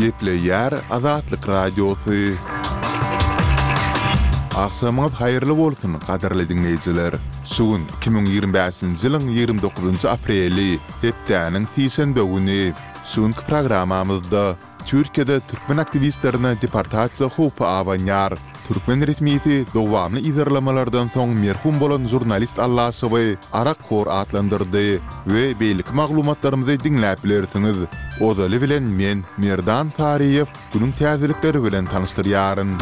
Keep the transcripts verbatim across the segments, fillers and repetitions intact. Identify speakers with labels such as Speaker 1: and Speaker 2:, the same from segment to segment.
Speaker 1: Gepleyer Azatlyk Radiosu. Akşamınız hayırlı bolsun, qadarly dinleyijiler. Sugun iki bin ýygrimi beşinji ýylyň ýygrimi dokuzynjy apreli, hepdäniň seshanba güni. Sugunky programmamyzda Türkiýede türkmen aktivistlerine deportasiýa howpy awanýar. Türkmen resmiýeti dowamly izarlamalardan soň merhum bolan jurnalist Allasowy Arakxor atlandyrdy we beýlik maglumatlarymyzy dinläp bilersiňiz. Odaly bilen men Merdan Tariýew günüň täzelikleri bilen tanışdyrýaryn.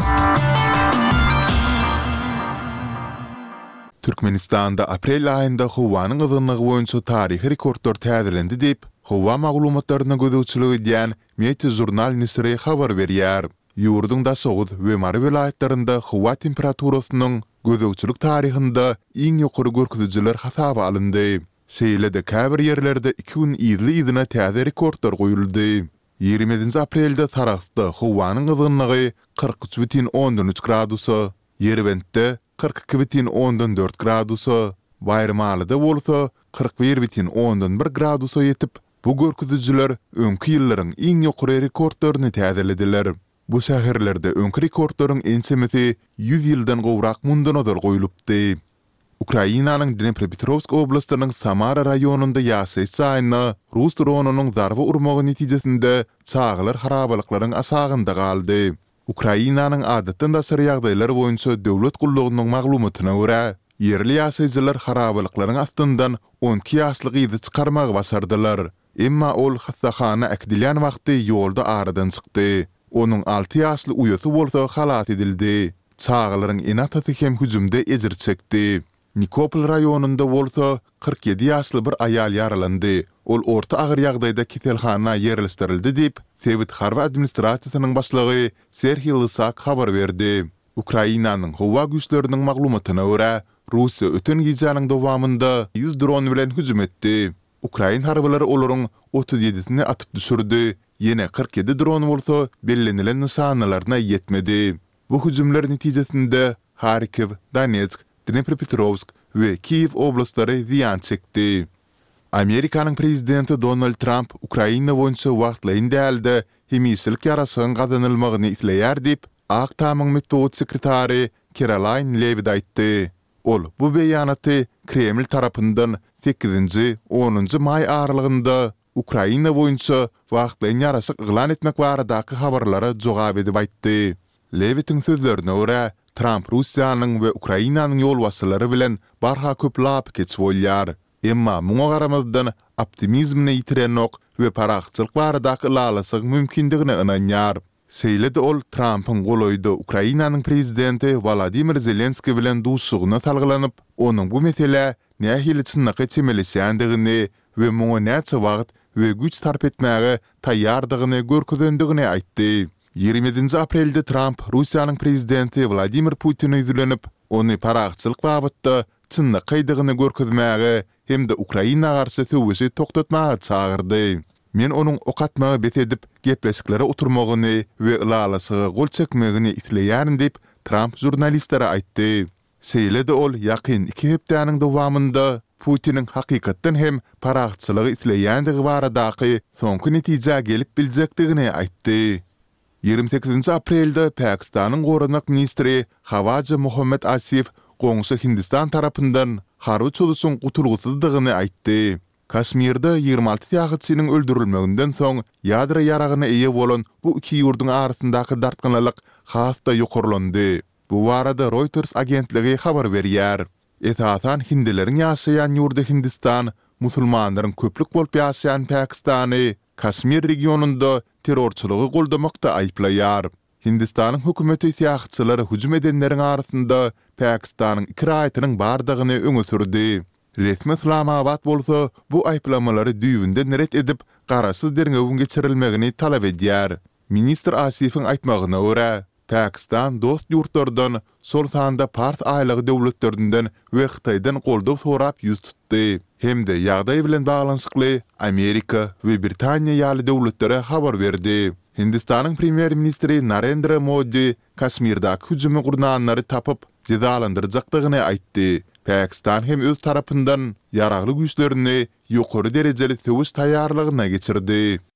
Speaker 1: Türkmenistanda aprel aýynda howanyň ızynlygy boýunça taryhy rekordlar täzelendi diýip, howa maglumatlaryna gözüçülük edýän Media Jurnal Nisri habar berýär. Ýurdun da soğud we Mary vilayetlerinde howa temperaturasynyň gözüçülük taryhynda iň ýokary görkezjiler hasaba alyndy. Seýlede käbir ýerlerde iki gün ýyly ýylyna täze rekordlar goýuldy. ýygrimi aprelde Tarasda howanyň ızynlygy kırk üç бүтүн ondan üç gradusy, Ýerbentde kırk iki бүтүn ondan dört gradusy, Baýramalyda bolsa kırk bir бүтүn ondan bir gradusy ýetip, bu görkezjiler öňkü ýyllaryň iň ýokary rekordlaryny täzelediler. Bu şäherlerde öňkü rekordlaryň ensemeti yüz ýyldan gowrak mundan odal goýulypdy. Ukrainanyň Dnepropetrovsk oblastynyň Samara raýonunda ýaşaýan aýyna Rus dronunyň zarby urmagy netijesinde çağlar harabalyklaryň asagynda galdy. Ukrainanyň adatdan da sary ýagdaýlary boýunça döwlet gullugynyň maglumatyna görä, yerli ýaşaýjylar harabalyklaryň astyndan on iki ýaşlyk ýygy çykarmagy başardylar. Emma ol hastaxana akdilýän wagty ýolda aradan çykdy. Onun altı ýaşly uýaty bolsa halat edildi. Çağlaryň enaty hem hüjümde ejir çekdi. Nikopol raýonunda bolsa kırk ýedi ýaşly bir aýal ýaralandy. Ol orta agyr ýagdaýda keselhana ýerleşdirildi diýip Sewit harba administrasiýasynyň başlygy Serhiy Lysak habar berdi. Ukrainanyň howa güýçleriniň maglumatyna görä, Russiýa öten gecäniň dowamında yüz dron bilen hüjüm etdi. Ukrain harbalary olaryň otuz ýedisini atyp düşürdi. Yine kırk yedi dron bolsa bellenilen nysanylaryna ýetmedi. Bu hüjümler netijesinde Harkiv, Donetsk, Dnepropetrovsk we Kiev oblastları ziýan çekdi. Amerikanyň prezidenti Donald Trump Ukraina boýunça wagtlaýyn dälde hemislik ýarasyň gazanylmagyny isleýär diýip Ak Tamyň metod sekretary Caroline Levitt aýtdy. Ol bu beýanaty Kreml tarapyndan sekizinji onunji may aralygynda Ukraina boýunça wagtlaýyn ýarasyk yglan etmek baradaky habarlara jogap edip aýtdy. Levittiň sözlerine görä, Trump Russiýanyň we Ukrainanyň ýolbasçylary bilen barha köp lap geçip bolýar. Emma muňa garamazdan optimizmni ýitirenok we paraxçylyk baradaky lalasyk mümkindigine ynanýar. Seýlede ol Trumpyň goloýda Ukrainanyň prezidenti Volodymyr Zelenski bilen duşsugyna talgylanyp, onuň bu mesele nähili çynnyky çemelişändigini we muňa näçe wagt we güç tarp etmäge taýýardygyny görkezendigini aýtdy. ýygrimi aprelde Trump Russiýanyň prezidenti Vladimir Putin'i ýüzlenip, ony paraxçylyk babatda çynnykydygyny görkezmäge hemde Ukraina garşy töwesi toktatmagy çagyrdy. Men onuň ok atmagy bet edip gepleşiklere oturmagyny we ylalasyga gol çekmegini isleýärin diýip Trump jurnalistlere aýtdy. Seýlede ol ýakyn iki hepdäniň dowamında Putin'in hakykatdan hem paraxçylygy isleýändigi baradaky soňky netije gelip biljekdigini aýtdy. ýygrimi sekizinji aprelde Pakistanyň goranak ministri Hawaja Mohammed Asif goňsy Hindistan tarapyndan harby çolusyň gutulgysyzdygyny aýtdy. Kasmirde ýygrimi alty ýagyçynyň öldürilmeginden soň ýadra ýaragyna eýe bolan bu iki ýurdun arasyndaky dartgynlyk hasda ýokarlandy. Bu barada Reuters agentligi habar berýär. Esasan hindileriň ýaşaýan ýurdy Hindistan, musulmanlaryň köplük bolup ýaşaýan Pakistany, Kasmir regionunda terrorçylygy goldamakda aýplaýar. Hindistanyň hökümeti ýaşçylary hüjüm edenleriň arasynda Pakistanyň iki raýatynyň bardygyny öňe sürdi. Resmi Islamabad bolsa bu aýplamalary düýbünden ret edip garasy derňewin geçirilmegini talap edýär. Minister Asifiň aýtmagyna görä, Pakistan dost ýurtlardan sol sanda part aýlygy döwletlerinden we Hytaýdan goldaw sorap ýüz tutdy. Hemde ýagdaý bilen baglanyşykly Amerika we Britaniýa ýaly döwletlere habar berdi. Hindistanyň premier ministri Narendra Modi Kasmirdaky hüjümi gurnanlary tapyp jezalandyrjakdygyny aýtdy. Pakistan hem öz tarapyndan ýaragly güýçlerini ýokary derejeli töwüş taýýarlygyna geçirdi.